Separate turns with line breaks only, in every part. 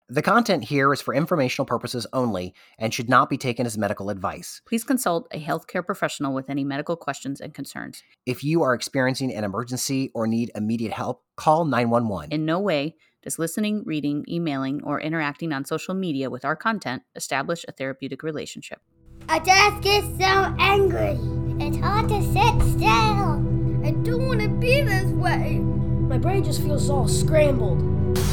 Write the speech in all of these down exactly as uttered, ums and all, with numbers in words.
The content here is for informational purposes only and should not be taken as medical advice.
Please consult a healthcare professional with any medical questions and concerns.
If you are experiencing an emergency or need immediate help, call nine one one.
In no way does listening, reading, emailing, or interacting on social media with our content establish a therapeutic relationship.
I just get so angry. It's hard to sit still. I don't want to be this way.
My brain just feels all scrambled.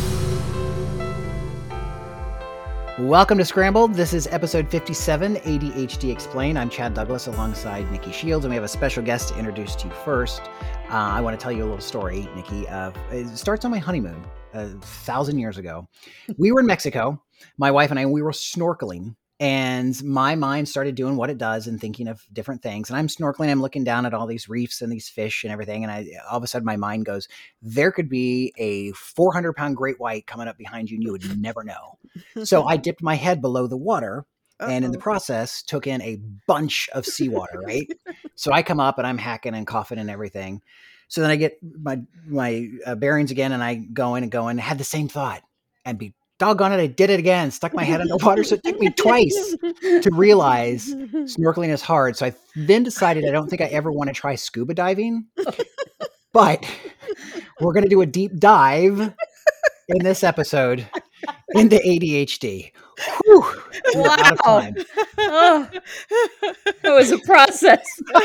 Welcome to Scrambled. This is episode fifty-seven, A D H D Explained. I'm Chad Douglas alongside Nikki Shields, and we have a special guest to introduce to you first. Uh, I want to tell you a little story, Nikki. Uh, it starts on my honeymoon a thousand years ago. We were in Mexico, my wife and I, and we were snorkeling. And my mind started doing what it does and thinking of different things. And I'm snorkeling, I'm looking down at all these reefs and these fish and everything. And I, all of a sudden my mind goes, there could be a four hundred pound great white coming up behind you and you would never know. So I dipped my head below the water Uh-oh. and in the process took in a bunch of seawater, right? So I come up and I'm hacking and coughing and everything. So then I get my, my uh, bearings again and I go in and go in and had the same thought and be doggone it, I did it again. Stuck my head underwater. So it took me twice to realize snorkeling is hard. So I then decided I don't think I ever want to try scuba diving. But we're going to do a deep dive in this episode into A D H D. Whew,
wow. Out of time. Oh, it was a process.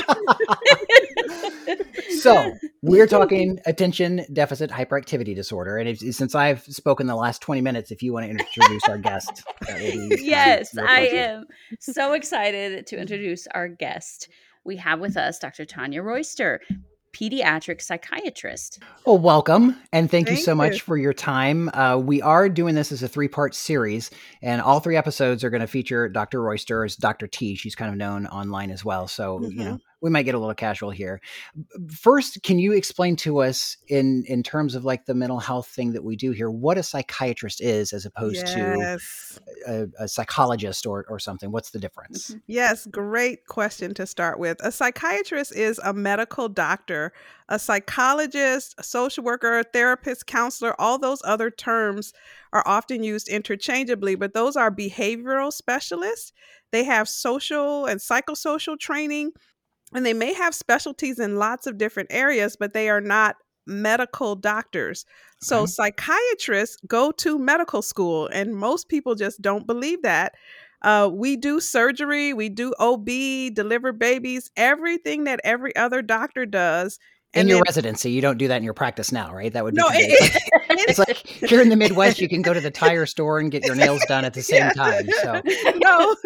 So we're talking attention deficit hyperactivity disorder. And if, since I've spoken the last twenty minutes, if you want to introduce our guest.
Yes, I am so excited to introduce our guest. We have with us Doctor Tanya Royster, pediatric psychiatrist.
Well, welcome. And thank, thank you so
you.
much for your time. Uh, we are doing this as a three-part series, and all three episodes are going to feature Doctor Royster as Doctor T. She's kind of known online as well. So, mm-hmm. you know, we might get a little casual here. First, can you explain to us in, in terms of like the mental health thing that we do here, what a psychiatrist is as opposed
yes.
to a, a psychologist or, or something? What's the difference?
Yes, great question to start with. A psychiatrist is a medical doctor. A psychologist, a social worker, therapist, counselor, all those other terms are often used interchangeably, but those are behavioral specialists. They have social and psychosocial training, and they may have specialties in lots of different areas, but they are not medical doctors. So okay. Psychiatrists go to medical school, and most people just don't believe that. Uh, we do surgery, we do O B, deliver babies, everything that every other doctor does.
In
and
your
then,
residency, you don't do that in your practice now, right? That would be
no.
It, it's like here in the Midwest, you can go to the tire store and get your nails done at the same yeah. time. So
no,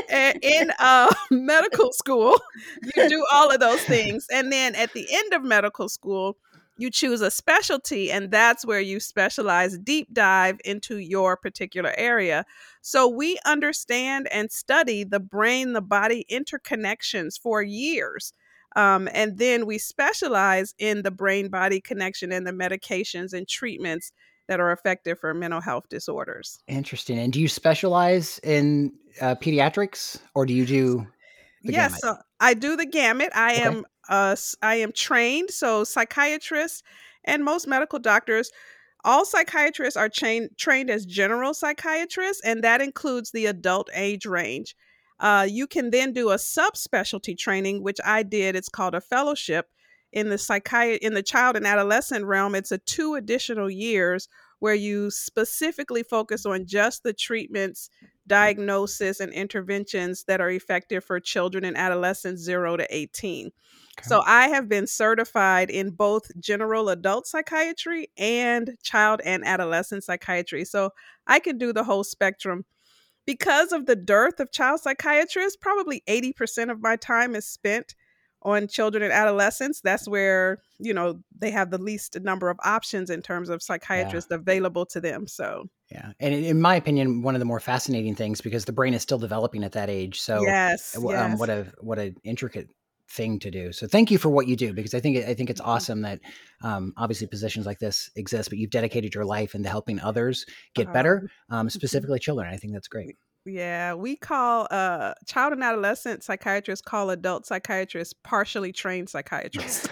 in uh, medical school, you do all of those things, and then at the end of medical school, you choose a specialty, and that's where you specialize, deep dive into your particular area. So we understand and study the brain, the body interconnections for years. Um, and then we specialize in the brain-body connection and the medications and treatments that are effective for mental health disorders.
Interesting. And do you specialize in uh, pediatrics, or do you do the
yes,
gamut?
So I do the gamut. I
okay.
am uh, I am trained, so psychiatrists and most medical doctors, all psychiatrists are trained trained as general psychiatrists, and that includes the adult age range. Uh, you can then do a subspecialty training, which I did. It's called a fellowship in the psychi- in the child and adolescent realm. It's a two additional years where you specifically focus on just the treatments, diagnosis, and interventions that are effective for children and adolescents zero to eighteen. Okay. So I have been certified in both general adult psychiatry and child and adolescent psychiatry. So I can do the whole spectrum. Because of the dearth of child psychiatrists, probably eighty percent of my time is spent on children and adolescents. That's where, you know, they have the least number of options in terms of psychiatrists yeah. available to them. So,
yeah. And in my opinion, one of the more fascinating things, because the brain is still developing at that age. So
yes,
um,
yes.
what a, what an intricate thing to do. So thank you for what you do, because I think, I think it's awesome that um, obviously positions like this exist, but you've dedicated your life into helping others get uh-huh. better, um, specifically children. I think that's great.
Yeah, we call uh, child and adolescent psychiatrists call adult psychiatrists partially trained psychiatrists.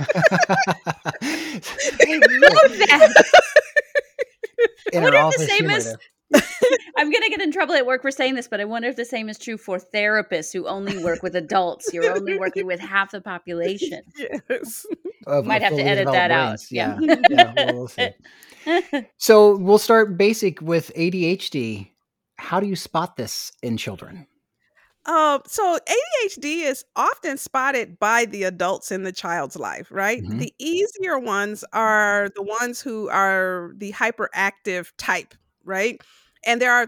I love that.
In
What
our
if the
office
same
humor
as
there.
I'm going to get in trouble at work for saying this, but I wonder if the same is true for therapists who only work with adults. You're only working with half the population.
Yes.
Of,
Might
of
have to
fully
edit
developed
that out.
brains. Yeah. Yeah. Well, we'll see. So we'll start basic with A D H D. How do you spot this in children?
Um, so A D H D is often spotted by the adults in the child's life, right?
Mhm.
The easier ones are the ones who are the hyperactive type, right? And there are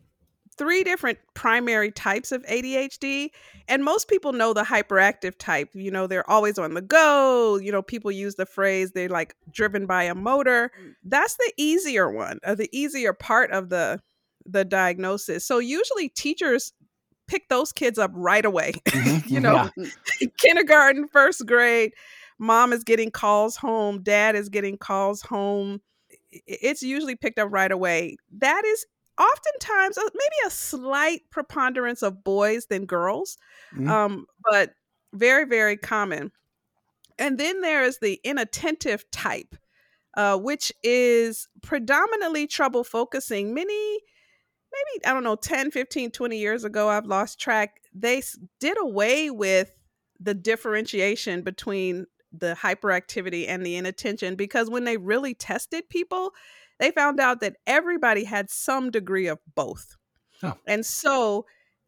three different primary types of A D H D, and most people know the hyperactive type. You know, they're always on the go. You know, people use the phrase they're like driven by a motor. That's the easier one, or the easier part of the the diagnosis. So usually teachers pick those kids up right away.
Mhm.
You know,
Yeah.
kindergarten, first grade, mom is getting calls home, dad is getting calls home. I- It's usually picked up right away. That is oftentimes uh, maybe a slight preponderance of boys than girls,
Mhm.
um, but very, very common. And then there is the inattentive type, uh, which is predominantly trouble focusing. Many maybe, I don't know, ten, fifteen, twenty years ago, I've lost track. They s- did away with the differentiation between the hyperactivity and the inattention because when they really tested people, they found out that everybody had some degree of both.
Oh.
And so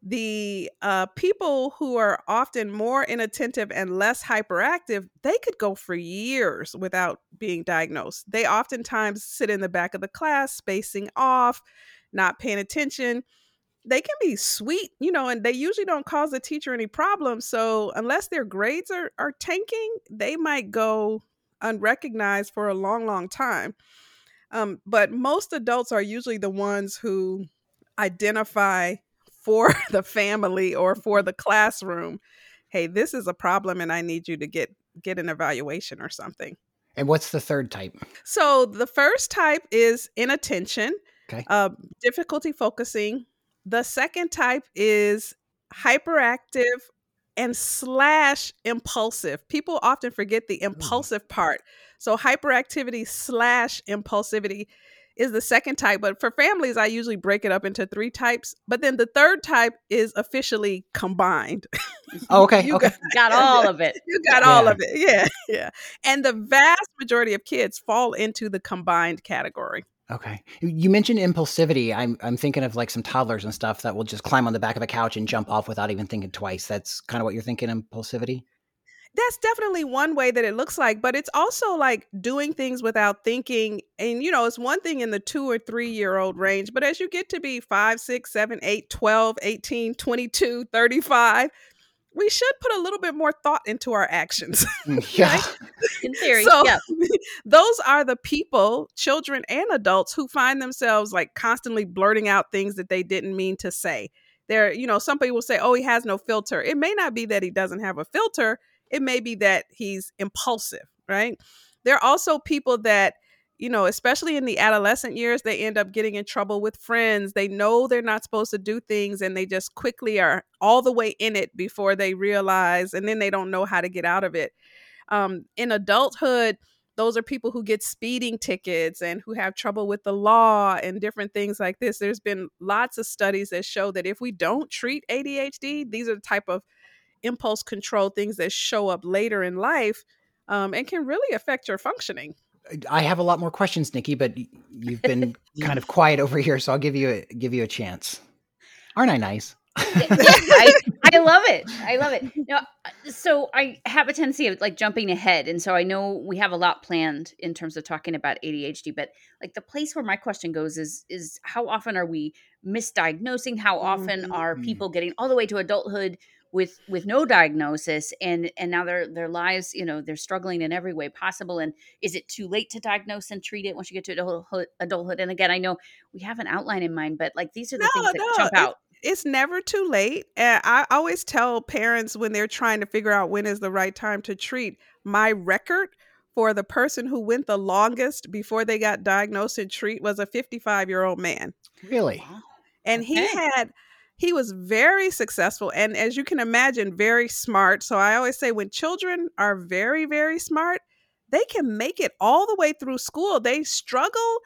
the uh, people who are often more inattentive and less hyperactive, they could go for years without being diagnosed. They oftentimes sit in the back of the class, spacing off, not paying attention. They can be sweet, you know, and they usually don't cause the teacher any problems. So unless their grades are, are tanking, they might go unrecognized for a long, long time. Um, but most adults are usually the ones who identify for the family or for the classroom, hey, this is a problem and I need you to get get an evaluation or something.
And what's the third type?
So the first type is inattention,
Okay.
uh, difficulty focusing. The second type is hyperactive and slash impulsive. People often forget the impulsive part. So hyperactivity slash impulsivity is the second type. But for families, I usually break it up into three types. But then the third type is officially combined.
Oh, okay.
You
Okay.
Got all of it.
You got all
Yeah.
of it. Yeah. Yeah. And the vast majority of kids fall into the combined category.
Okay. You- You mentioned impulsivity. I'm I'm thinking of like some toddlers and stuff that will just climb on the back of a couch and jump off without even thinking twice. That's kind of what you're thinking, impulsivity?
That's definitely one way that it looks like, but it's also like doing things without thinking. And, you know, it's one thing in the two or three year old range, but as you get to be five, six, seven, eight, twelve, eighteen, twenty-two, thirty-five, we should put a little bit more thought into our actions.
Mm, Yeah.
Right?
In theory,
So
yeah.
those are the people, children and adults, who find themselves like constantly blurting out things that they didn't mean to say. There, you know, some people say, oh, he has no filter. It may not be that he doesn't have a filter. It may be that he's impulsive, right? There are also people that, you know, especially in the adolescent years, they end up getting in trouble with friends. They know they're not supposed to do things and they just quickly are all the way in it before they realize, and then they don't know how to get out of it. Um, in adulthood, those are people who get speeding tickets and who have trouble with the law and different things like this. There's been lots of studies that show that if we don't treat A D H D, these are the type of impulse control things that show up later in life, um, and can really affect your functioning.
I have a lot more questions, Nikki, but y- you've been kind of quiet over here, so I'll give you a, give you a chance. Aren't I nice?
Yeah, I, I love it. I love it. Now, so I have a tendency of like jumping ahead. And so I know we have a lot planned in terms of talking about A D H D, but like the place where my question goes is, is how often are we misdiagnosing? How often
Mhm.
are people getting all the way to adulthood with, with no diagnosis and, and now their, their lives, you know, they're struggling in every way possible. And is it too late to diagnose and treat it once you get to adulthood? adulthood? And again, I know we have an outline in mind, but like these are the
No,
things that
no,
jump
it's,
out.
it's never too late. And I always tell parents when they're trying to figure out when is the right time to treat, my record for the person who went the longest before they got diagnosed and treat was a fifty-five year old man.
Really?
Wow.
And he
Okay.
had, he was very successful. And as you can imagine, very smart. So I always say when children are very, very smart, they can make it all the way through school. They struggle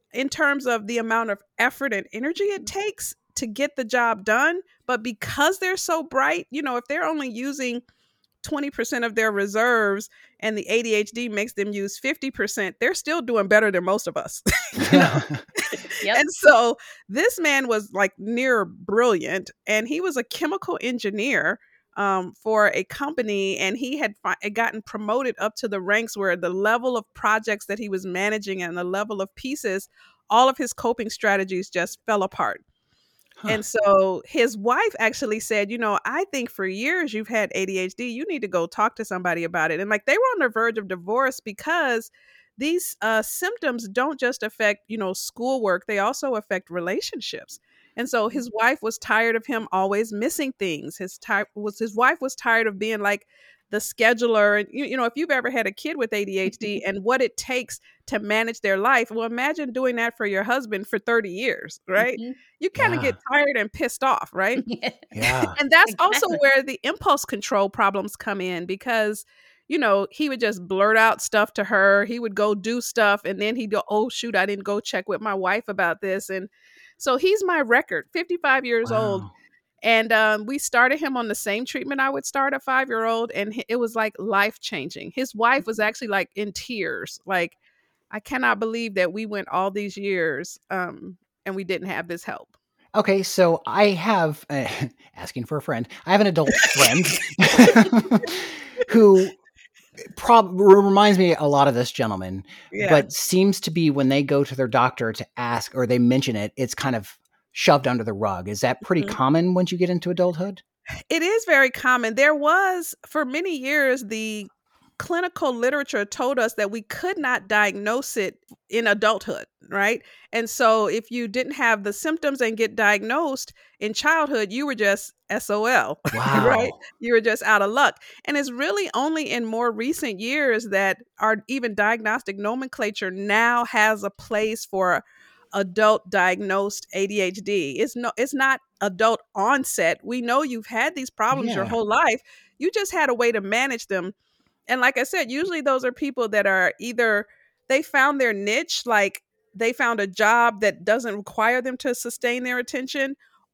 in terms of the amount of effort and energy it takes to get the job done. But because they're so bright, you know, if they're only using twenty percent of their reserves and the A D H D makes them use fifty percent, they're still doing better than most of us. you know?
Yep.
And so this man was like near brilliant, and he was a chemical engineer um, for a company, and he had fi- gotten promoted up to the ranks where the level of projects that he was managing and the level of pieces, all of his coping strategies just fell apart.
Huh.
And so his wife actually said, you know, I think for years you've had A D H D. You need to go talk to somebody about it. And like they were on the verge of divorce because these uh, symptoms don't just affect, you know, schoolwork. They also affect relationships. And so his wife was tired of him always missing things. His type was his wife was tired of being like the scheduler. And you, you know, if you've ever had a kid with A D H D and what it takes to manage their life, well, imagine doing that for your husband for thirty years, right?
Mhm.
You kind of
Yeah.
get tired and pissed off, right?
Yeah.
And that's also
Exactly.
where the impulse control problems come in because, you know, he would just blurt out stuff to her. He would go do stuff and then he'd go, oh, shoot, I didn't go check with my wife about this. And so he's my record, fifty-five years old.
Wow.
And um, we started him on the same treatment I would start a five-year-old. And h- it was like life-changing. His wife was actually like in tears. Like, I cannot believe that we went all these years um, and we didn't have this help.
Okay, so I have uh, asking for a friend. I have an adult friend who prob- reminds me a lot of this gentleman,
Yeah.
but seems to be when they go to their doctor to ask or they mention it, it's kind of shoved under the rug. Is that pretty
Mhm.
common once you get into adulthood?
It is very common. There was, for many years, the clinical literature told us that we could not diagnose it in adulthood, right? And so if you didn't have the symptoms and get diagnosed in childhood, you were just S O L, right?
Wow.
You were just out of luck. And it's really only in more recent years that our even diagnostic nomenclature now has a place for adult diagnosed A D H D. It's no it's not adult onset. We know you've had these problems your
Yeah.
whole life. You just had a way to manage them. And like I said, usually those are people that are either they found their niche, like they found a job that doesn't require them to sustain their attention,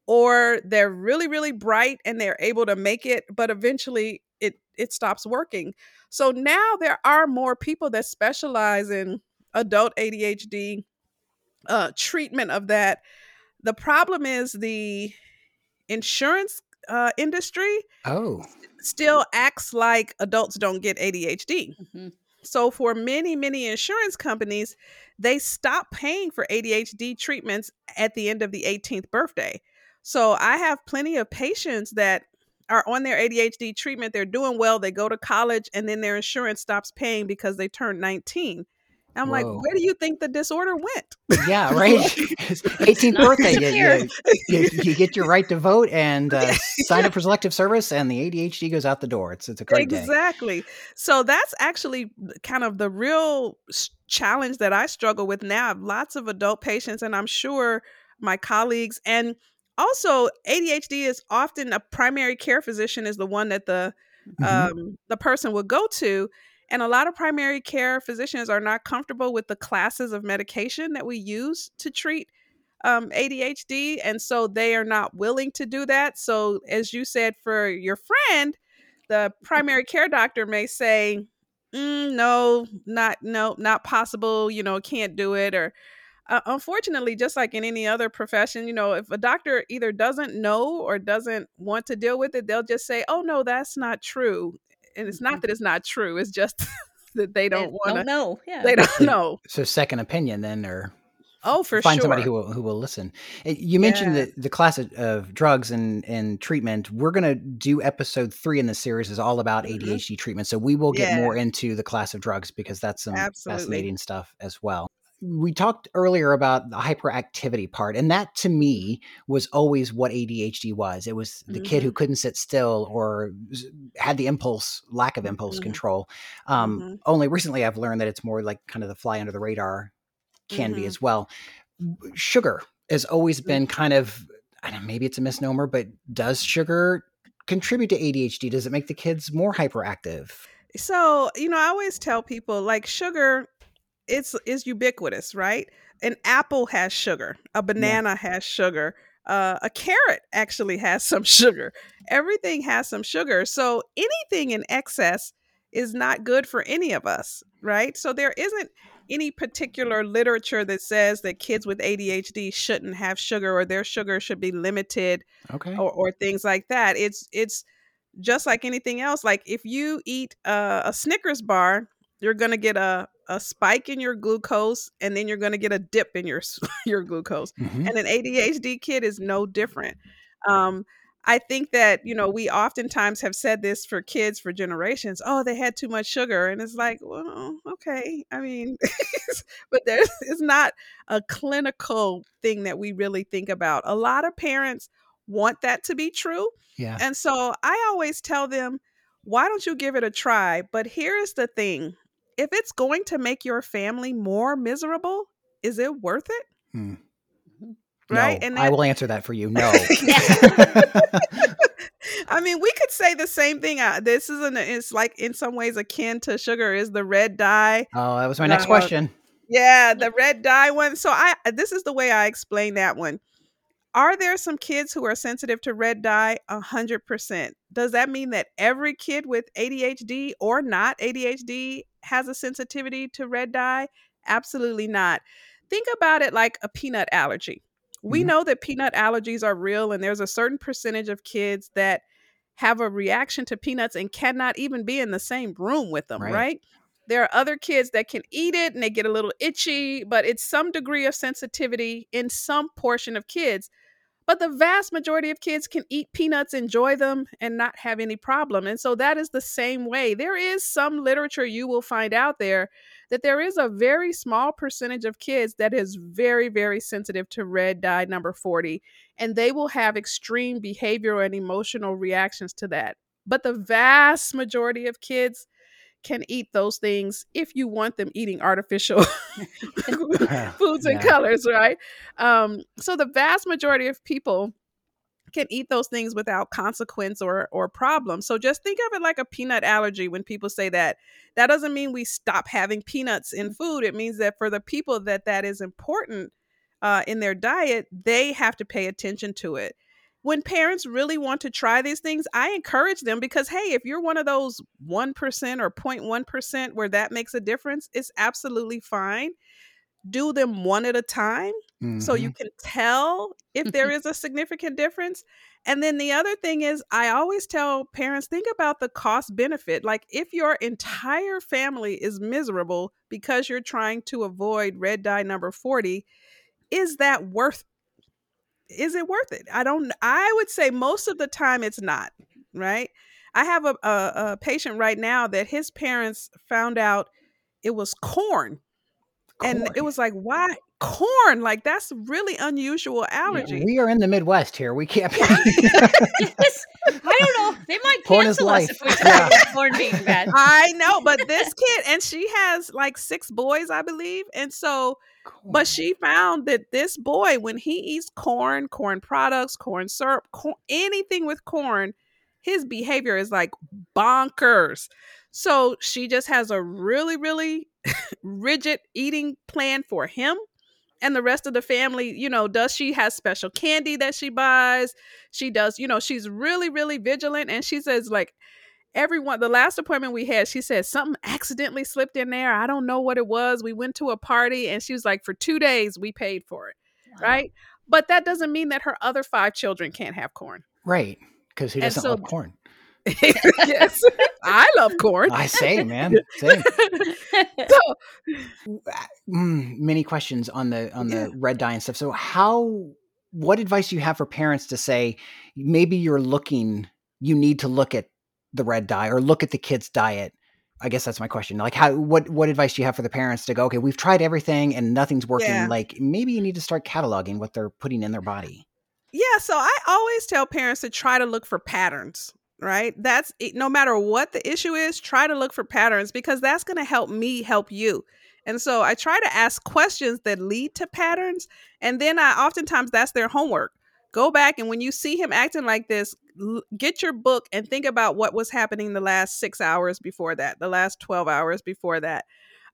or they're really, really bright and they're able to make it, but eventually it it stops working. So now there are more people that specialize in adult A D H D uh, treatment of that. The problem is the insurance uh, industry
Oh.
still acts like adults don't get A D H D.
Mhm.
So for many, many insurance companies, they stop paying for A D H D treatments at the end of the eighteenth birthday. So I have plenty of patients that are on their A D H D treatment. They're doing well. They go to college and then their insurance stops paying because they turned nineteen. I'm like,
Whoa.
where do you think the disorder went?
Yeah, right. eighteenth
Not
birthday, you,
disappeared.
you, you, you get your right to vote and uh, sign up for selective service, and the A D H D goes out the door. It's it's a great day.
Exactly. So that's actually kind of the real s- challenge that I struggle with now. I have lots of adult patients, and I'm sure my colleagues, and also A D H D is often a primary care physician is the one that the
Mhm.
um, the person would go to. And a lot of primary care physicians are not comfortable with the classes of medication that we use to treat um, A D H D. And so they are not willing to do that. So, as you said, for your friend, the primary care doctor may say, "Mm, no, not, no, not possible, you know, can't do it. Or uh, unfortunately, just like in any other profession, you know, if a doctor either doesn't know or doesn't want to deal with it, they'll just say, oh, no, that's not true. And it's not
Mhm.
that it's not true. It's just that they
They
don't want
don't
to,
know. Yeah.
they don't
So,
know.
so second opinion then, or
Oh, for
find somebody
sure.
who will who will listen. Uh, You mentioned
Yeah.
the the class of, of drugs and and treatment. We're gonna do episode three in the series is all about
Mhm.
A D H D treatment. So we will get
Yeah,
more into the class of drugs because that's some
absolutely.
fascinating stuff as well. We talked earlier about the hyperactivity part, and that to me was always what A D H D was. It was the kid who
Mhm.
couldn't sit still or s- had the impulse, lack of impulse
Mhm.
control. Um,
Mhm.
only recently I've learned that it's more like kind of the fly under the radar can be
Mhm.
as well. Sugar has always
Mm.
been kind of, I don't know, maybe it's a misnomer, but does sugar contribute to A D H D? Does it make the kids more hyperactive?
So, you know, I always tell people like sugar, it's is ubiquitous, right? An apple has sugar. A banana yeah. has sugar. Uh, a carrot actually has some sugar. Everything has some sugar. So anything in excess is not good for any of us, right? So there isn't any particular literature that says that kids with A D H D shouldn't have sugar or their sugar should be limited,
okay,
or, or things like that. It's it's just like anything else. Like if you eat a, a Snickers bar, you're going to get a, a spike in your glucose, and then you're going to get a dip in your your glucose. Mm-hmm. And an A D H D kid is no different. Um, I think that, you know, we oftentimes have said this for kids for generations. Oh, they had too much sugar. And it's like, well, okay. I mean, but there's it's not a clinical thing that we really think about. A lot of parents want that to be true.
Yeah.
And so I always tell them, why don't you give it a try? But here's the thing. If it's going to make your family more miserable, is it worth it?
Hmm.
Right?
No,
and
that, I will answer that for you. No.
I mean, we could say the same thing. Uh, this isn't, it's like in some ways akin to sugar is the red dye.
Oh, that was my next uh, question.
Yeah, the red dye one. So I, this is the way I explain that one. Are there some kids who are sensitive to red dye? A hundred percent. Does that mean that every kid with A D H D or not A D H D has a sensitivity to red dye? Absolutely not. Think about it like a peanut allergy. We mm-hmm. know that peanut allergies are real, and there's a certain percentage of kids that have a reaction to peanuts and cannot even be in the same room with them, right? right? There are other kids that can eat it and they get a little itchy, but it's some degree of sensitivity in some portion of kids. But the vast majority of kids can eat peanuts, enjoy them, and not have any problem. And so that is the same way. There is some literature you will find out there that there is a very small percentage of kids that is very, very sensitive to red dye number forty, and they will have extreme behavioral and emotional reactions to that. But the vast majority of kids can eat those things if you want them eating artificial foods and yeah. colors, right? Um, so the vast majority of people can eat those things without consequence or or problem. So just think of it like a peanut allergy. When people say that, that doesn't mean we stop having peanuts in food. It means that for the people that that is important uh, in their diet, they have to pay attention to it. When parents really want to try these things, I encourage them because, hey, if you're one of those one percent or zero point one percent where that makes a difference, it's absolutely fine. Do them one at a time mm-hmm. so you can tell if there is a significant difference. And then the other thing is, I always tell parents, think about the cost benefit. Like if your entire family is miserable because you're trying to avoid red dye number forty, is that worth Is it worth it? I don't, I would say most of the time it's not, right? I have a, a, a patient right now that his parents found out it was corn. corn. And it was like, why? Corn? Like that's really unusual allergy.
Yeah, we are in the Midwest here. We can't.
Yes. I don't know. They might
corn
cancel us if we talk
yeah.
about corn being bad.
I know, but this kid, and she has like six boys, I believe. And so, corn. But she found that this boy, when he eats corn, corn products, corn syrup, corn, anything with corn, his behavior is like bonkers. So she just has a really, really rigid eating plan for him. And the rest of the family, you know, does she has special candy that she buys? She does, you know, she's really, really vigilant. And she says, like, everyone, the last appointment we had, she said something accidentally slipped in there. I don't know what it was. We went to a party and she was like, for two days, we paid for it. Wow. Right. But that doesn't mean that her other five children can't have corn.
Right. Because who doesn't
so,
love corn?
Yes, I love corn.
I say, man. Same. So, mm, many questions on the on the yeah. red dye and stuff. So, how? What advice do you have for parents to say? Maybe you're looking. You need to look at the red dye or look at the kid's diet. I guess that's my question. Like, how? What? What advice do you have for the parents to go? Okay, we've tried everything and nothing's working. Yeah. Like, maybe you need to start cataloging what they're putting in their body.
Yeah. So I always tell parents to try to look for patterns. Right? That's no matter what the issue is, try to look for patterns because that's going to help me help you. And so I try to ask questions that lead to patterns. And then I oftentimes that's their homework. Go back and when you see him acting like this, l- get your book and think about what was happening the last six hours before that, the last twelve hours before that.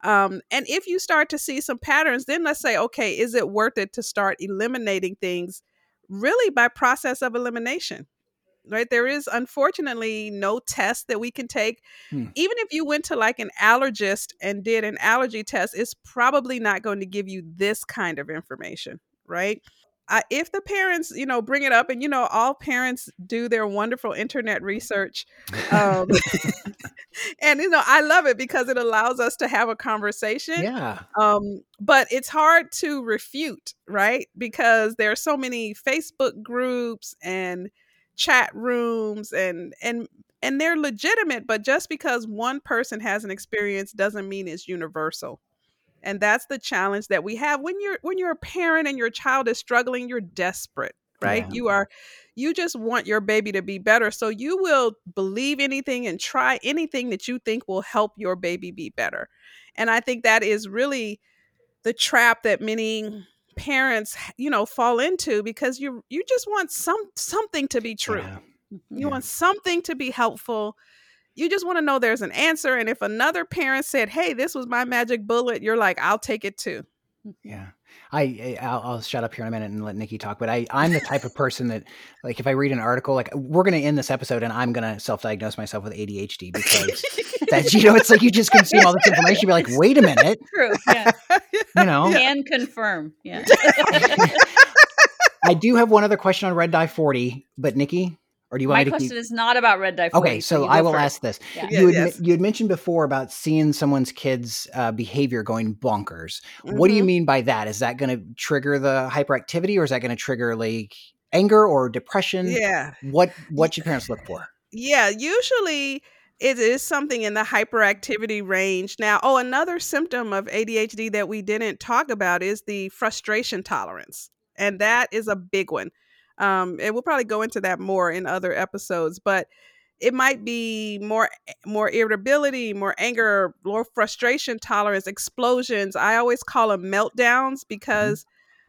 Um, and if you start to see some patterns, then let's say, okay, is it worth it to start eliminating things really by process of elimination? Right? There is unfortunately no test that we can take.
Hmm.
Even if you went to like an allergist and did an allergy test, it's probably not going to give you this kind of information, right? Uh, if the parents, you know, bring it up, and you know, all parents do their wonderful internet research, um, and you know, I love it because it allows us to have a conversation.
Yeah.
Um, but it's hard to refute, right? Because there are so many Facebook groups and chat rooms, and and and they're legitimate, but just because one person has an experience doesn't mean it's universal. And that's the challenge that we have when you're when you're a parent and your child is struggling. You're desperate, right?
Yeah.
You are you just want your baby to be better, so you will believe anything and try anything that you think will help your baby be better. And I think that is really the trap that many parents, you know, fall into, because you you just want some something to be true.
Yeah.
You
Yeah.
want something to be helpful. You just want to know there's an answer. And if another parent said, hey, this was my magic bullet, you're like, I'll take it too.
Yeah. I, I I'll, I'll shut up here in a minute and let Nikki talk. But I I'm the type of person that, like, if I read an article, like, we're going to end this episode and I'm going to self-diagnose myself with A D H D because that, you know, it's like you just consume all this information. You're like, wait a minute,
True. Yeah.
you know.
Can confirm. Yeah.
I do have one other question on Red Dye forty, but Nikki, or do you want
My
me to
question
keep?
is not about Red Dye forty.
Okay, so
you
I
go
will
first.
ask this.
Yeah.
Yeah,
You had,
yes.
you had mentioned before about seeing someone's kid's uh, behavior going bonkers. What do you
Mhm.
mean by that? Is that going to trigger the hyperactivity, or is that going to trigger like anger or depression?
Yeah.
What what should parents look for?
Yeah, usually it is something in the hyperactivity range. Now, oh, another symptom of A D H D that we didn't talk about is the frustration tolerance. And that is a big one. Um, and we'll probably go into that more in other episodes, but it might be more more irritability, more anger, more frustration tolerance, explosions. I always call them meltdowns because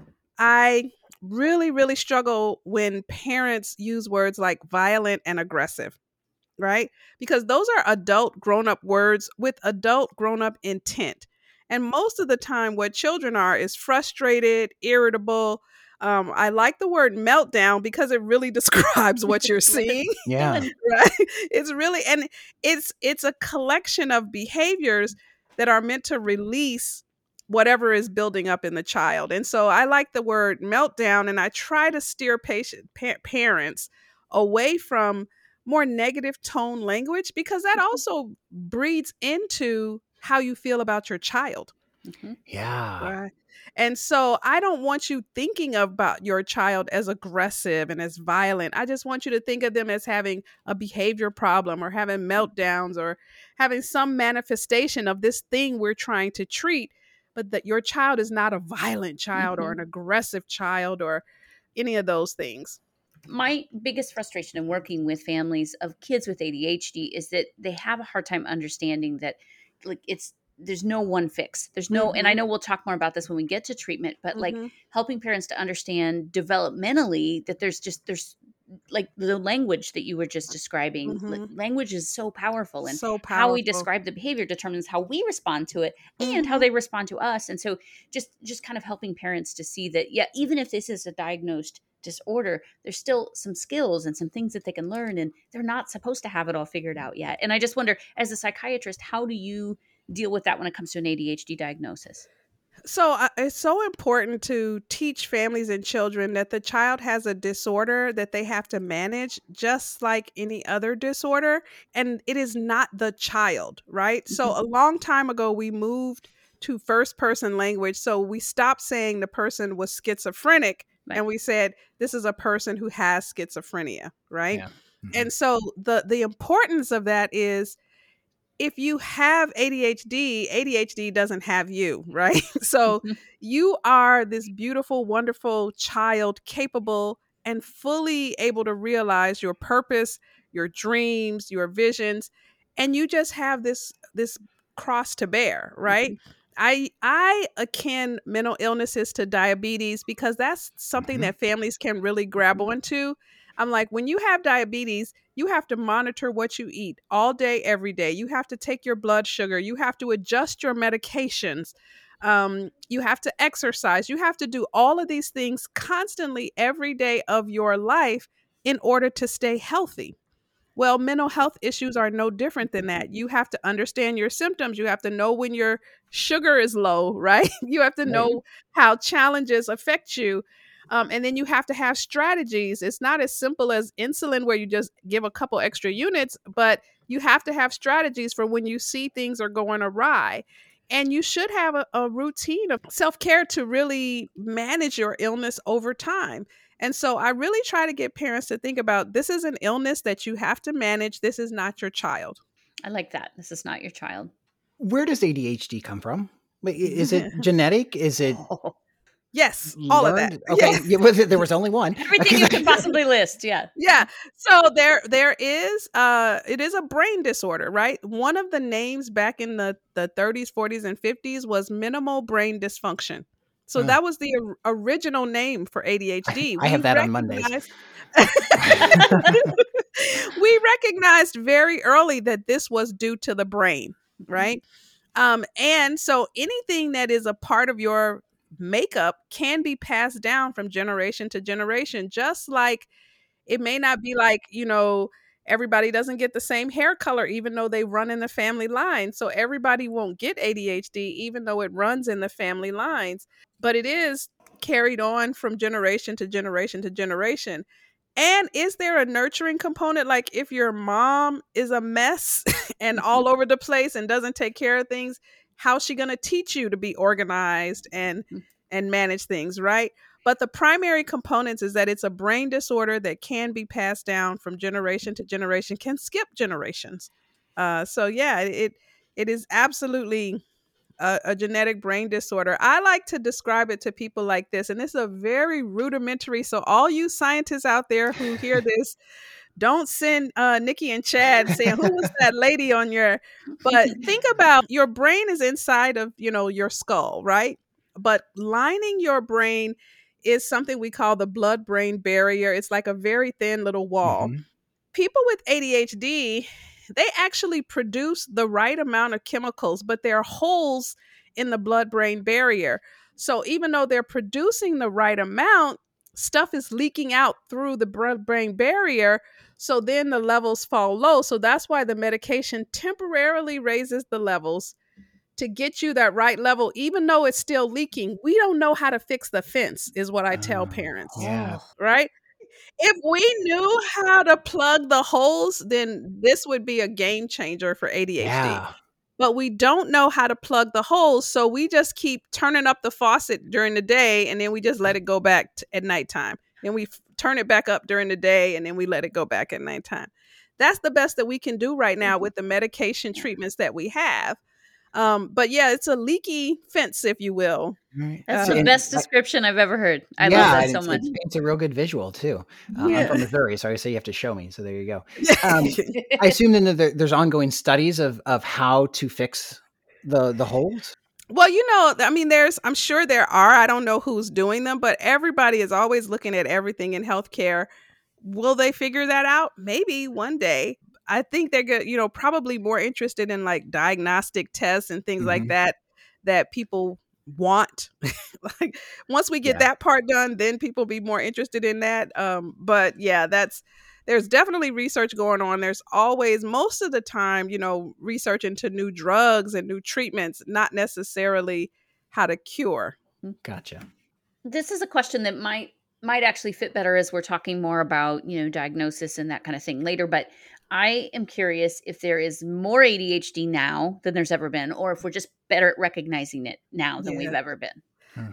I really, really struggle when parents use words like violent and aggressive, right? Because those are adult grown up words with adult grown up intent. And most of the time, what children are is frustrated, irritable. Um, I like the word meltdown because it really describes what you're seeing.
Yeah.
Right? It's really, and it's it's a collection of behaviors that are meant to release whatever is building up in the child. And so I like the word meltdown, and I try to steer patient pa- parents away from more negative tone language, because that also breeds into how you feel about your child.
Mhm.
Yeah.
Right. And so I don't want you thinking about your child as aggressive and as violent. I just want you to think of them as having a behavior problem or having meltdowns or having some manifestation of this thing we're trying to treat, but that your child is not a violent child or
Mhm.
an aggressive child or any of those things.
My biggest frustration in working with families of kids with A D H D is that they have a hard time understanding that, like, it's there's no one fix. There's no, and I
Mhm.
know we'll talk more about this when we get to treatment, but like
Mhm.
helping parents to understand developmentally that there's just there's like the language that you were just describing. Like,
Mhm.
language is so powerful, and
So
how we
powerful.
describe the behavior determines how we respond to it and how
Mhm.
they respond to us. And so just just kind of helping parents to see that, yeah, even if this is a diagnosed disorder, there's still some skills and some things that they can learn, and they're not supposed to have it all figured out yet. And I just wonder, as a psychiatrist, how do you deal with that when it comes to an A D H D diagnosis?
So uh, it's so important to teach families and children that the child has a disorder that they have to manage just like any other disorder. And it is not the child, right? So a long time ago, we moved to first person language. So we stopped saying the person was schizophrenic
Right.
and we said, this is a person who has schizophrenia, right?
Yeah. Mhm.
And so the the importance of that is, if you have A D H D, A D H D doesn't have you, right? So
Mhm.
you are this beautiful, wonderful child, capable and fully able to realize your purpose, your dreams, your visions, and you just have this this cross to bear, right? I I akin mental illnesses to diabetes because that's something
Mhm.
that families can really grab onto. I'm like, when you have diabetes, you have to monitor what you eat all day, every day. You have to take your blood sugar. You have to adjust your medications. Um, you have to exercise. You have to do all of these things constantly every day of your life in order to stay healthy. Well, mental health issues are no different than that. You have to understand your symptoms. You have to know when your sugar is low, right? You have to
Right.
know how challenges affect you. Um, and then you have to have strategies. It's not as simple as insulin where you just give a couple extra units, but you have to have strategies for when you see things are going awry. And you should have a, a routine of self care to really manage your illness over time. And so I really try to get parents to think about this is an illness that you have to manage. This is not your child.
I like that. This is not your child.
Where does A D H D come from? Wait, i- Is it genetic? Is it
Yes, all of that.
learned? Okay,
Yeah.
yeah, was it- there was only one.
Everything you could possibly list. Yeah.
Yeah. So there there is uh it is a brain disorder, right? One of the names back in the the thirties, forties and fifties was minimal brain dysfunction. So
Oh.
that was the or- original name for A D H D.
I have that on Mondays.
recognized- we recognized very early that this was due to the brain, right? Um, and so anything that is a part of your makeup can be passed down from generation to generation, just like it may not be like, you know, everybody doesn't get the same hair color, even though they run in the family line. So everybody won't get A D H D, even though it runs in the family lines. But it is carried on from generation to generation to generation. And is there a nurturing component? Like if your mom is a mess and all over the place and doesn't take care of things, how's she going to teach you to be organized and and manage things, right? But the primary components is that it's a brain disorder that can be passed down from generation to generation, can skip generations. Uh, so yeah, it it is absolutely a, a genetic brain disorder. I like to describe it to people like this, and this is a very rudimentary. So all you scientists out there who hear this, don't send uh, Nikki and Chad saying, "Who was that lady on your?" But think about your brain is inside of you know your skull, right? But lining your brain is something we call the blood-brain barrier. It's like a very thin little wall.
Mhm.
People with A D H D, they actually produce the right amount of chemicals, but there are holes in the blood-brain barrier. So even though they're producing the right amount, stuff is leaking out through the blood-brain barrier. So then the levels fall low. So that's why the medication temporarily raises the levels to get you that right level, even though it's still leaking. We don't know how to fix the fence, is what I tell
Oh,
parents,
yeah.
right? If we knew how to plug the holes, then this would be a game changer for A D H D.
Yeah.
But we don't know how to plug the holes, so we just keep turning up the faucet during the day, and then we just let it go back t- at nighttime. Then we f- turn it back up during the day, and then we let it go back at nighttime. That's the best that we can do right now with the medication treatments that we have. Um, but yeah, it's a leaky fence, if you will.
Right.
That's
Uh,
the
And
best
I-
description I've ever heard. I
yeah,
love that
and
so
it's,
much.
it paints a real good visual too. Uh, I'm
Yeah.
from Missouri, so I say you have to show me. So there you go. Um, I assume then that there, there's ongoing studies of of how to fix the the holes.
Well, you know, I mean, there's, I'm sure there are. I don't know who's doing them, but everybody is always looking at everything in healthcare. Will they figure that out? Maybe one day. I think they're good, you know, probably more interested in like diagnostic tests and things like
Mhm.
that that people want. Like once we get
Yeah.
that part done, then people be more interested in that. Um, but yeah, that's there's definitely research going on. There's always, most of the time, you know, research into new drugs and new treatments, not necessarily how to cure.
Gotcha.
This is a question that might might actually fit better as we're talking more about, you know, diagnosis and that kind of thing later. But I am curious if there is more A D H D now than there's ever been, or if we're just better at recognizing it now than
Yeah.
we've ever been.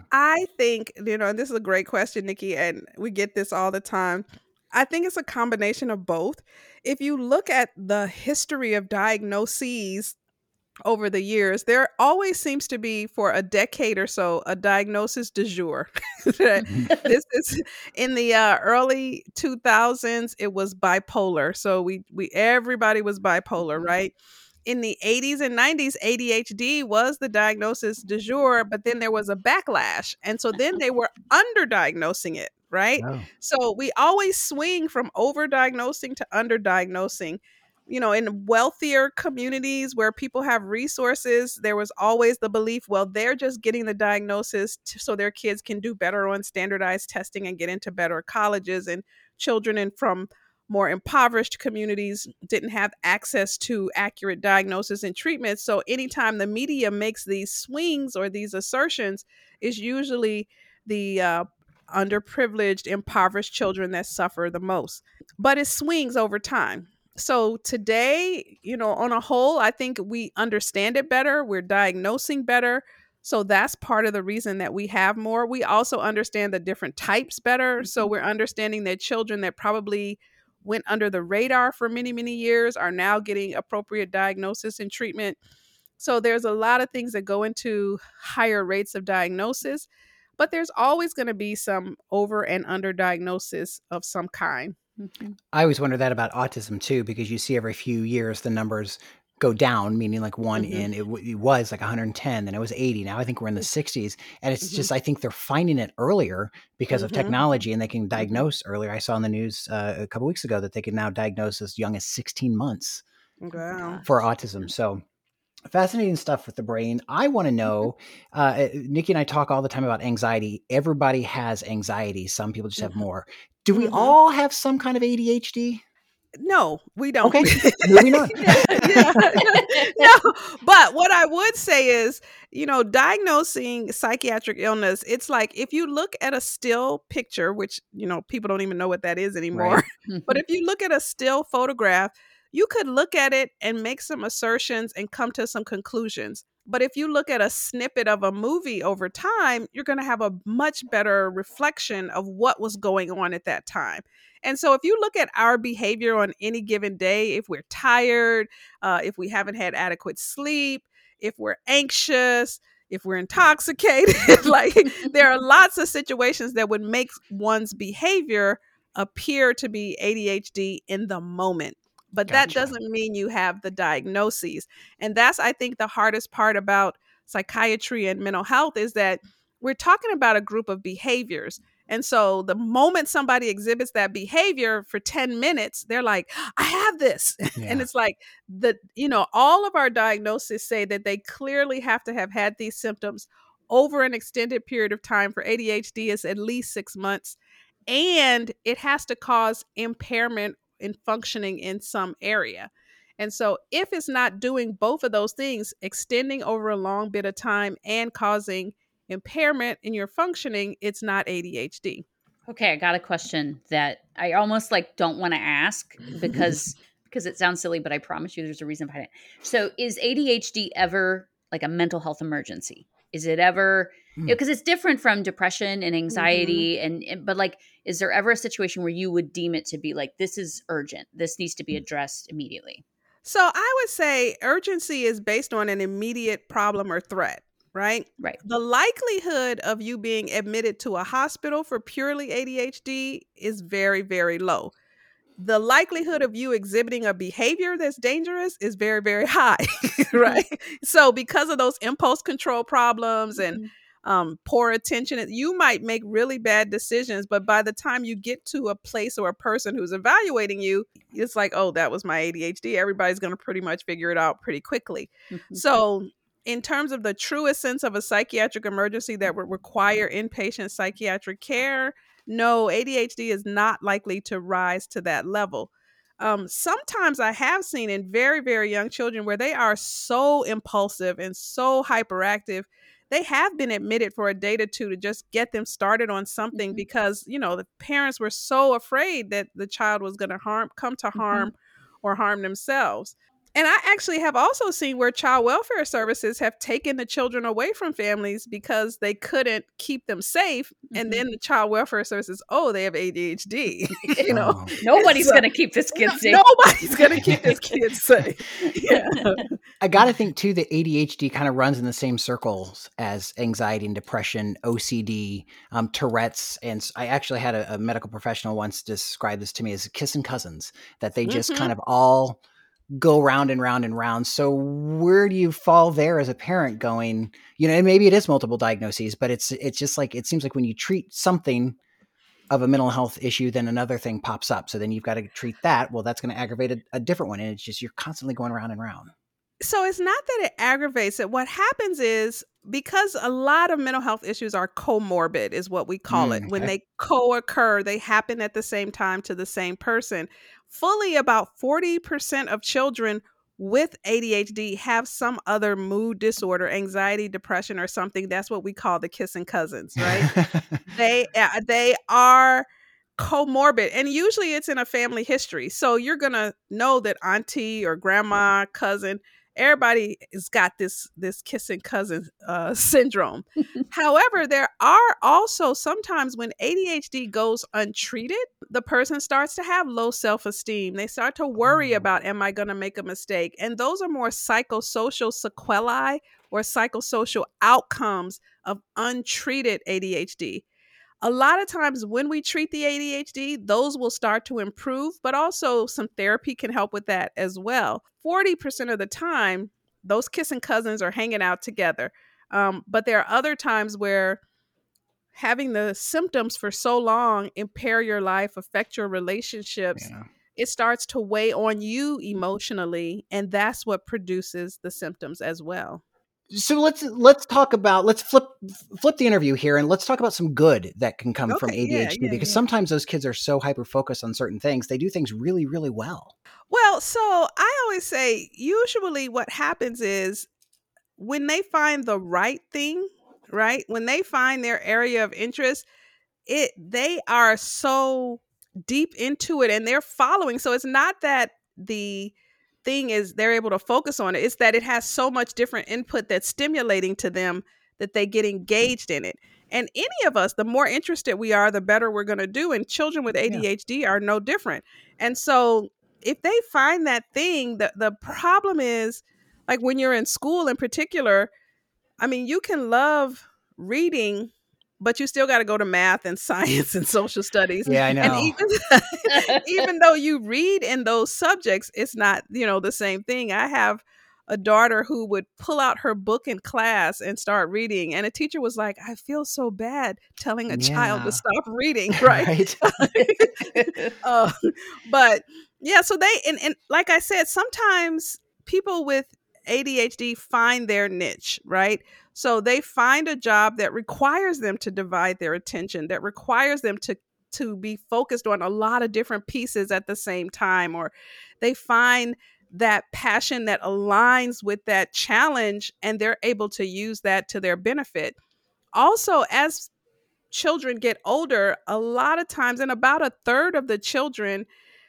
I think, you know, and this is a great question, Nikki, and we get this all the time. I think it's a combination of both. If you look at the history of diagnoses over the years, there always seems to be, for a decade or so, a diagnosis du jour. This is in the uh, early two thousands, it was bipolar. So we we everybody was bipolar, right? In the eighties and nineties, A D H D was the diagnosis du jour, but then there was a backlash. And so then they were underdiagnosing it. right?
Oh.
So we always swing from overdiagnosing to underdiagnosing. You know, in wealthier communities where people have resources, there was always the belief, well, they're just getting the diagnosis t- so their kids can do better on standardized testing and get into better colleges. And children in from more impoverished communities didn't have access to accurate diagnosis and treatment. So anytime the media makes these swings or these assertions, is usually the uh, underprivileged, impoverished children that suffer the most. But it swings over time. So today, you know, on a whole, I think we understand it better. We're diagnosing better. So that's part of the reason that we have more. We also understand the different types better. So we're understanding that children that probably went under the radar for many, many years are now getting appropriate diagnosis and treatment. So there's a lot of things that go into higher rates of diagnosis, but there's always going to be some over and under diagnosis of some kind.
Mhm.
I always wonder that about autism too, because you see every few years the numbers go down, meaning like one
Mhm.
in, it, w- it was like one hundred ten, then it was eighty. Now I think we're in the sixties. And it's
Mhm.
just, I think they're finding it earlier because of
Mhm.
technology and they can diagnose earlier. I saw in the news uh, a couple weeks ago that they can now diagnose as young as sixteen months
Wow.
for autism. So fascinating stuff with the brain. I want to know, uh, Nikki and I talk all the time about anxiety. Everybody has anxiety. Some people just have
Mhm.
more. Do we
Mhm.
all have some kind of A D H D?
No, we don't.
Okay, moving on.
yeah, yeah. No, but what I would say is, you know, diagnosing psychiatric illness, it's like if you look at a still picture, which, you know, people don't even know what that is anymore.
Right.
But if you look at a still photograph, you could look at it and make some assertions and come to some conclusions. But if you look at a snippet of a movie over time, you're going to have a much better reflection of what was going on at that time. And so if you look at our behavior on any given day, if we're tired, uh, if we haven't had adequate sleep, if we're anxious, if we're intoxicated, like there are lots of situations that would make one's behavior appear to be A D H D in the moment. But that
Gotcha.
doesn't mean you have the diagnoses. And that's, I think, the hardest part about psychiatry and mental health is that we're talking about a group of behaviors. And so the moment somebody exhibits that behavior for ten minutes, they're like, I have this.
Yeah.
And it's like the, you know, all of our diagnoses say that they clearly have to have had these symptoms over an extended period of time. For A D H D is at least six months. And it has to cause impairment in functioning in some area. And so if it's not doing both of those things, extending over a long bit of time and causing impairment in your functioning, it's not A D H D.
Okay, I got a question that I almost like don't want to ask because because it sounds silly, but I promise you there's a reason behind it. So is A D H D ever like a mental health emergency? Is it ever,
Hmm.
because it's different from depression and anxiety and, and but like is there ever a situation where you would deem it to be like this is urgent, this needs to be addressed immediately?
So I would say urgency is based on an immediate problem or threat, right?
Right.
The likelihood of you being admitted to a hospital for purely A D H D is very, very low. The likelihood of you exhibiting a behavior that's dangerous is very, very high, right? So because of those impulse control problems and um, poor attention, you might make really bad decisions, but by the time you get to a place or a person who's evaluating you, it's like, oh, that was my A D H D. Everybody's going to pretty much figure it out pretty quickly.
Mhm.
So in terms of the truest sense of a psychiatric emergency that would require inpatient psychiatric care, no, A D H D is not likely to rise to that level. Um, sometimes I have seen in very, very young children where they are so impulsive and so hyperactive, they have been admitted for a day or two to just get them started on something
Mhm.
because, you know, the parents were so afraid that the child was going to harm, come to harm or harm themselves. And I actually have also seen where child welfare services have taken the children away from families because they couldn't keep them safe. And
Mhm.
then the child welfare services, oh, they have A D H D. you know,
Oh.
Nobody's
So-
going to keep this kid
No-
safe.
nobody's going to keep this kid safe. Yeah.
I got to think too that A D H D kind of runs in the same circles as anxiety and depression, O C D, um, Tourette's. And s- I actually had a, a medical professional once describe this to me as kissing cousins, that they just
Mhm.
kind of all go round and round and round. So where do you fall there as a parent going, you know, and maybe it is multiple diagnoses, but it's, it's just like, it seems like when you treat something, of a mental health issue, then another thing pops up. So then you've got to treat that. Well, that's going to aggravate a, a different one. And it's just, you're constantly going around and around.
So it's not that it aggravates it. What happens is, because a lot of mental health issues are comorbid, is what we call
Mm,
it. When
okay.
they co-occur, they happen at the same time to the same person. Fully about forty percent of children with A D H D have some other mood disorder, anxiety, depression, or something. That's what we call the kissing cousins, right? they uh, they are comorbid, and usually it's in a family history. So you're gonna know that auntie or grandma, cousin, everybody has got this this kissing cousin uh, syndrome. However, there are also sometimes when A D H D goes untreated, the person starts to have low self-esteem. They start to worry
Oh.
about, am I going to make a mistake? And those are more psychosocial sequelae or psychosocial outcomes of untreated A D H D. A lot of times when we treat the A D H D, those will start to improve, but also some therapy can help with that as well. forty percent of the time, those kissing cousins are hanging out together. Um, but there are other times where having the symptoms for so long impair your life, affect your relationships.
Yeah.
It starts to weigh on you emotionally, and that's what produces the symptoms as well.
So let's let's talk about let's flip flip the interview here, and let's talk about some good that can come from
Okay,
A D H D,
yeah, yeah,
because
yeah.
sometimes those kids are so hyper focused on certain things, they do things really, really well.
Well, so I always say, usually what happens is when they find the right thing, right? When they find their area of interest, it they are so deep into it and they're following. So it's not that the thing is they're able to focus on it. It's that it has so much different input that's stimulating to them that they get engaged in it. And any of us, the more interested we are, the better we're going to do. And children with A D H D are no different. And so if they find that thing, the, the problem is, like when you're in school in particular, I mean, you can love reading, but you still got to go to math and science and social studies.
Yeah, I
And
know.
even even though you read in those subjects, it's not, you know, the same thing. I have a daughter who would pull out her book in class and start reading, and a teacher was like, I feel so bad telling a child
Yeah.
to stop reading, right?
Right.
uh, but yeah, so they and, and like I said, sometimes people with A D H D find their niche, right? So they find a job that requires them to divide their attention, that requires them to to be focused on a lot of different pieces at the same time, or they find that passion that aligns with that challenge and they're able to use that to their benefit. Also, as children get older, a lot of times, and about a third of the children,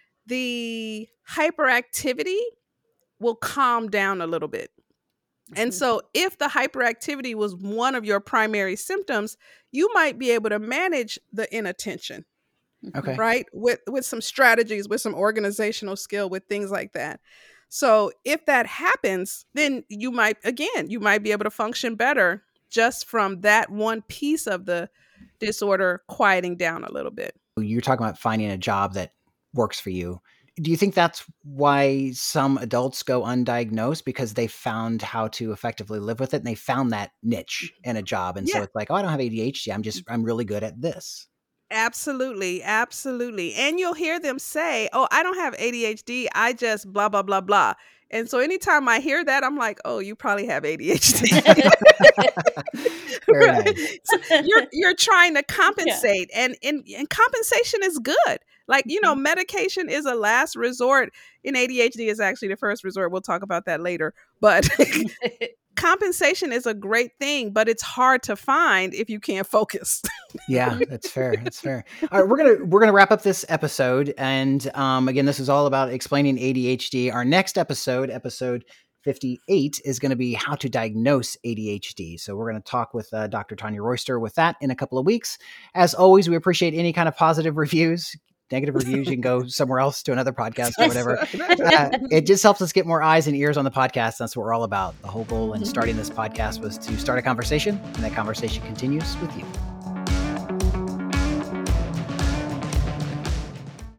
the hyperactivity will calm down a little bit. And so if the hyperactivity was one of your primary symptoms, you might be able to manage the inattention,
Okay.
right? With with some strategies, with some organizational skill, with things like that. So if that happens, then you might, again, you might be able to function better just from that one piece of the disorder quieting down a little bit.
You're talking about finding a job that works for you. Do you think that's why some adults go undiagnosed, because they found how to effectively live with it and they found that niche in a job? And so
Yeah.
it's like, oh, I don't have A D H D. I'm just, I'm really good at this.
Absolutely. Absolutely. And you'll hear them say, oh, I don't have A D H D. I just blah, blah, blah, blah. And so anytime I hear that, I'm like, oh, you probably have A D H D.
Very
Right?
nice.
So you're you're trying to compensate, and, and and compensation is good. Like, you know, medication is a last resort. In A D H D is actually the first resort. We'll talk about that later. But compensation is a great thing, but it's hard to find if you can't focus.
Yeah, that's fair. That's fair. All right, we're gonna we're gonna wrap up this episode, and um, again, this is all about explaining A D H D. Our next episode, episode fifty-eight, is going to be how to diagnose A D H D. So we're going to talk with uh, Doctor Tanya Royster with that in a couple of weeks. As always, we appreciate any kind of positive reviews. Negative reviews, you can go somewhere else to another podcast or whatever. Uh, it just helps us get more eyes and ears on the podcast. That's what we're all about. The whole goal in starting this podcast was to start a conversation, and that conversation continues with you.